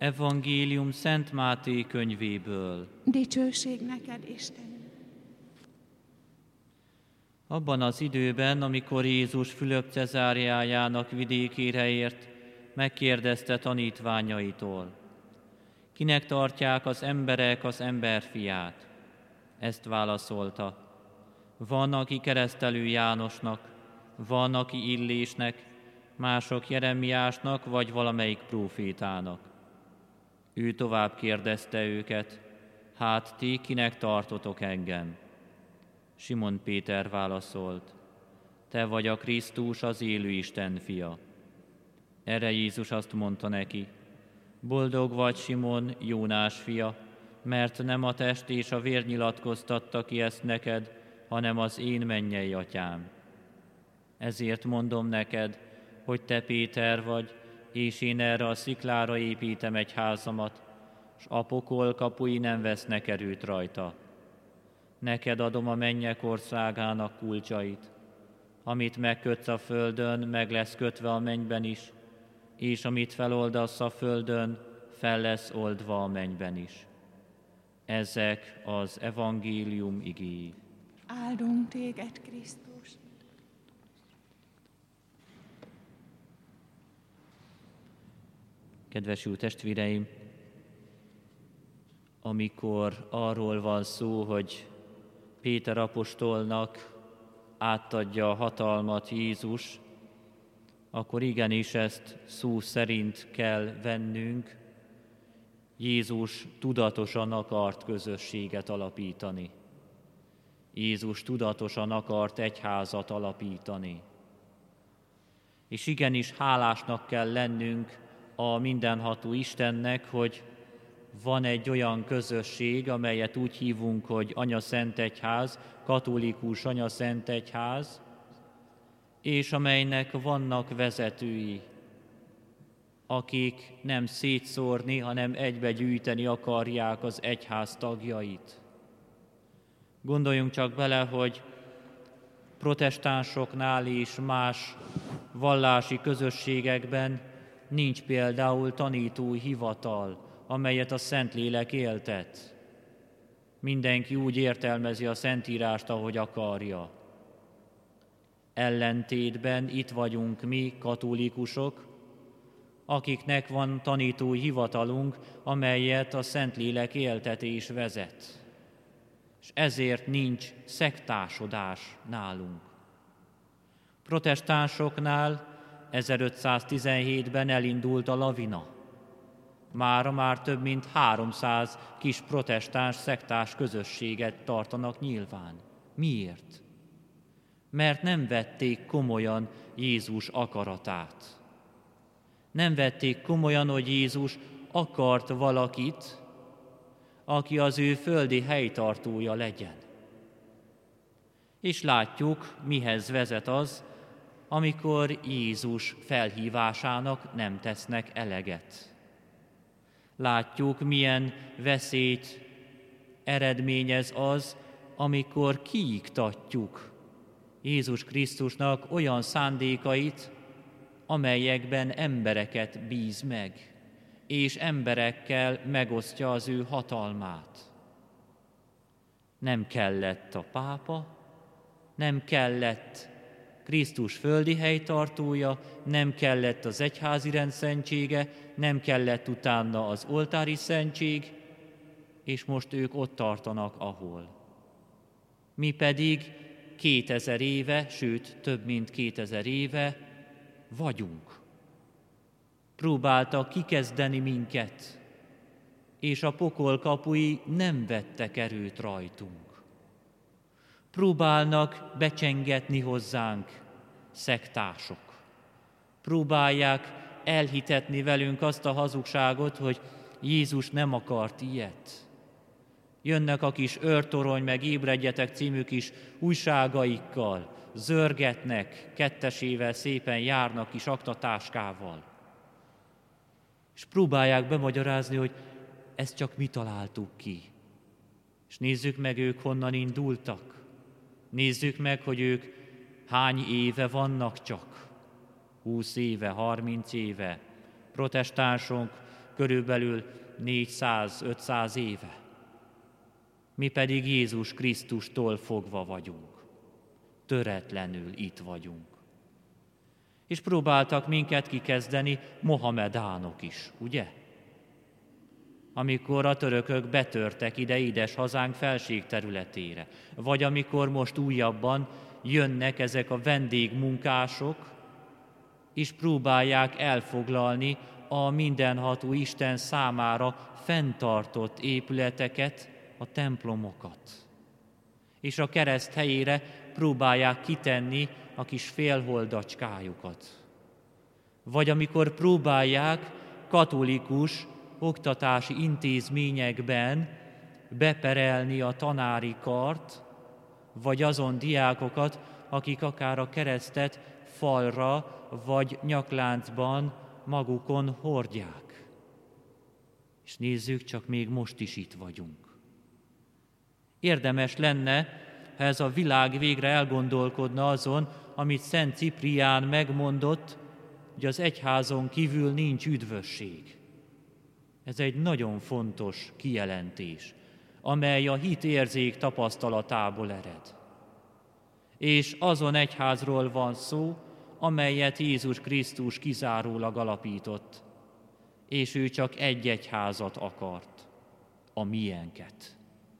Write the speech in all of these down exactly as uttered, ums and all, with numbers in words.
Evangélium Szent Máté könyvéből. Dicsőség neked, Istenünk! Abban az időben, amikor Jézus Fülöp Cezáreájának vidékére ért, megkérdezte tanítványaitól: kinek tartják az emberek az emberfiát? Ezt válaszolta: van, aki keresztelő Jánosnak, van, aki Illésnek, mások Jeremiásnak vagy valamelyik prófétának. Ő tovább kérdezte őket: hát ti kinek tartotok engem? Simon Péter válaszolt: te vagy a Krisztus, az élő Isten fia. Erre Jézus azt mondta neki: boldog vagy, Simon, Jónás fia, mert nem a test és a vér nyilatkoztatta ki ezt neked, hanem az én mennyei atyám. Ezért mondom neked, hogy te Péter vagy, és én erre a sziklára építem egy házamat, s a pokol kapui nem vesznek erőt rajta. Neked adom a mennyek országának kulcsait. Amit megkötsz a földön, meg lesz kötve a mennyben is, és amit feloldasz a földön, fel lesz oldva a mennyben is. Ezek az evangélium igéi. Áldunk téged, Krisztus! Kedves jó testvéreim, amikor arról van szó, hogy Péter apostolnak átadja a hatalmat Jézus, akkor igenis ezt szó szerint kell vennünk. Jézus tudatosan akart közösséget alapítani. Jézus tudatosan akart egyházat alapítani. És igenis hálásnak kell lennünk a mindenható Istennek, hogy van egy olyan közösség, amelyet úgy hívunk, hogy Anya-Szent-Egyház, katolikus Anya-Szent-Egyház, és amelynek vannak vezetői, akik nem szétszórni, hanem egybegyűjteni akarják az egyház tagjait. Gondoljunk csak bele, hogy protestánsoknál és más vallási közösségekben nincs például tanítói hivatal, amelyet a Szentlélek éltet. Mindenki úgy értelmezi a Szentírást, ahogy akarja. Ellentétben itt vagyunk mi, katolikusok, akiknek van tanítói hivatalunk, amelyet a Szentlélek éltet és vezet. És ezért nincs szektásodás nálunk. Protestánsoknál ezerötszáztizenhétben elindult a lavina. Mára már több mint háromszáz kis protestáns szektás közösséget tartanak nyilván. Miért? Mert nem vették komolyan Jézus akaratát. Nem vették komolyan, hogy Jézus akart valakit, aki az ő földi helytartója legyen. És látjuk, mihez vezet az, amikor Jézus felhívásának nem tesznek eleget. Látjuk, milyen veszélyt eredményez az, amikor kiiktatjuk Jézus Krisztusnak olyan szándékait, amelyekben embereket bíz meg, és emberekkel megosztja az ő hatalmát. Nem kellett a pápa, nem kellett Krisztus földi helytartója, nem kellett az egyházi rendszentsége, nem kellett utána az oltári szentség, és most ők ott tartanak, ahol. Mi pedig kétezer éve, sőt több mint kétezer éve vagyunk. Próbáltak kikezdeni minket, és a pokol kapui nem vettek erőt rajtunk. Próbálnak becsengetni hozzánk szektások. Próbálják elhitetni velünk azt a hazugságot, hogy Jézus nem akart ilyet. Jönnek a kis Őrtorony meg Ébredjetek című kis újságaikkal, zörgetnek, kettesével szépen járnak kis aktatáskával. És próbálják bemagyarázni, hogy ezt csak mi találtuk ki. És nézzük meg, ők honnan indultak. Nézzük meg, hogy ők hány éve vannak csak. Húsz éve, harminc éve. Protestánsok körülbelül négyszáz-ötszáz éve. Mi pedig Jézus Krisztustól fogva vagyunk. Töretlenül itt vagyunk. És próbáltak minket kikezdeni mohamedánok is, ugye? Amikor a törökök betörtek ide édes hazánk felség területére, vagy amikor most újabban jönnek ezek a vendégmunkások, és próbálják elfoglalni a mindenható Isten számára fenntartott épületeket, a templomokat. És a kereszt helyére próbálják kitenni a kis félholdacskájukat. Vagy amikor próbálják katolikus oktatási intézményekben beperelni a tanári kart, vagy azon diákokat, akik akár a keresztet falra vagy nyakláncban magukon hordják. És nézzük, csak még most is itt vagyunk. Érdemes lenne, ha ez a világ végre elgondolkodna azon, amit Szent Ciprián megmondott, hogy az egyházon kívül nincs üdvösség. Ez egy nagyon fontos kijelentés, amely a hit érzék tapasztalatából ered. És azon egyházról van szó, amelyet Jézus Krisztus kizárólag alapított, és ő csak egy egyházat akart, a miénket.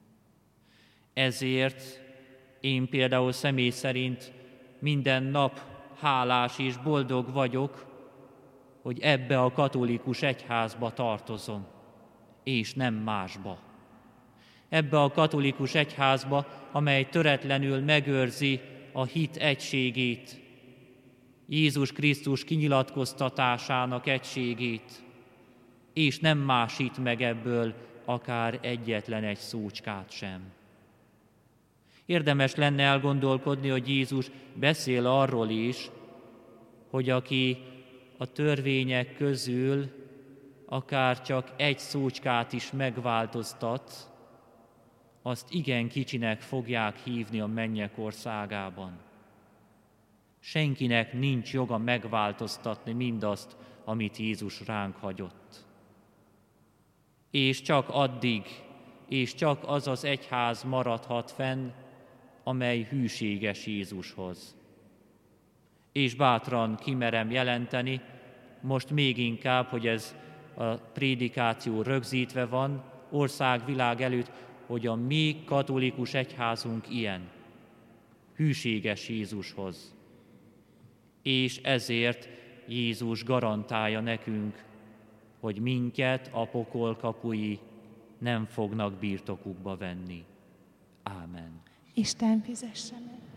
Ezért én például személy szerint minden nap hálás és boldog vagyok, hogy ebbe a katolikus egyházba tartozom, és nem másba. Ebbe a katolikus egyházba, amely töretlenül megőrzi a hit egységét, Jézus Krisztus kinyilatkoztatásának egységét, és nem másít meg ebből akár egyetlen egy szócskát sem. Érdemes lenne elgondolkodni, hogy Jézus beszél arról is, hogy aki a törvények közül akár csak egy szócskát is megváltoztat, azt igen kicsinek fogják hívni a mennyek országában. Senkinek nincs joga megváltoztatni mindazt, amit Jézus ránk hagyott. És csak addig, és csak az az egyház maradhat fenn, amely hűséges Jézushoz. És bátran kimerem jelenteni, most még inkább, hogy ez a prédikáció rögzítve van, országvilág előtt, hogy a mi katolikus egyházunk ilyen, hűséges Jézushoz. És ezért Jézus garantálja nekünk, hogy minket a pokol kapui nem fognak birtokukba venni. Ámen. Isten fizesse meg.